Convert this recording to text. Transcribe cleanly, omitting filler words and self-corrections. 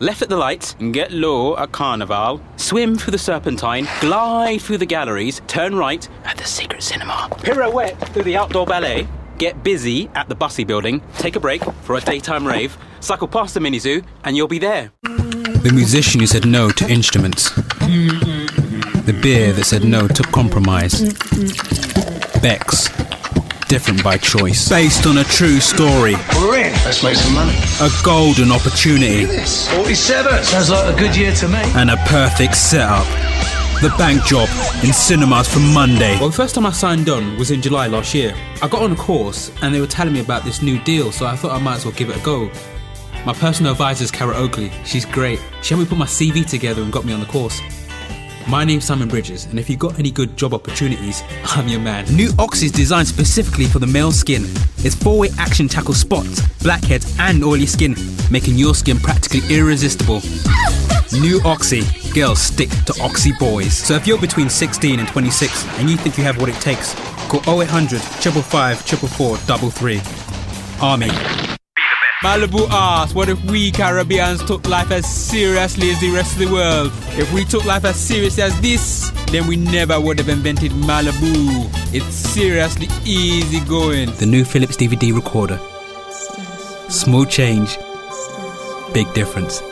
left at the lights and get low at Carnival, swim through the Serpentine, glide through the galleries, turn right at the Secret Cinema, pirouette through the outdoor ballet, get busy at the Bussey building, take a break for a daytime rave, cycle past the mini zoo, and you'll be there. The musician who said no to instruments. The beer that said no to compromise. Beck's. Different by choice. Based on a true story. We're in. Let's make some money. A golden opportunity. Look at this. 47. Sounds like a good year to me. And a perfect setup. The Bank Job in cinemas from Monday. Well, the first time I signed on was in July last year. I got on a course and they were telling me about this new deal, so I thought I might as well give it a go. My personal advisor is Cara Oakley. She's great. She helped me put my CV together and got me on the course. My name's Simon Bridges, and if you've got any good job opportunities, I'm your man. New Oxy is designed specifically for the male skin. Its 4-way action tackles spots, blackheads, and oily skin, making your skin practically irresistible. New Oxy. Girls stick to Oxy boys. So if you're between 16 and 26 and you think you have what it takes, call 0800 555 444 33. Army. Malibu asks, what if we Caribbeans took life as seriously as the rest of the world? If we took life as serious as this, then we never would have invented Malibu. It's seriously easy going. The new Philips DVD recorder. Small change, big difference.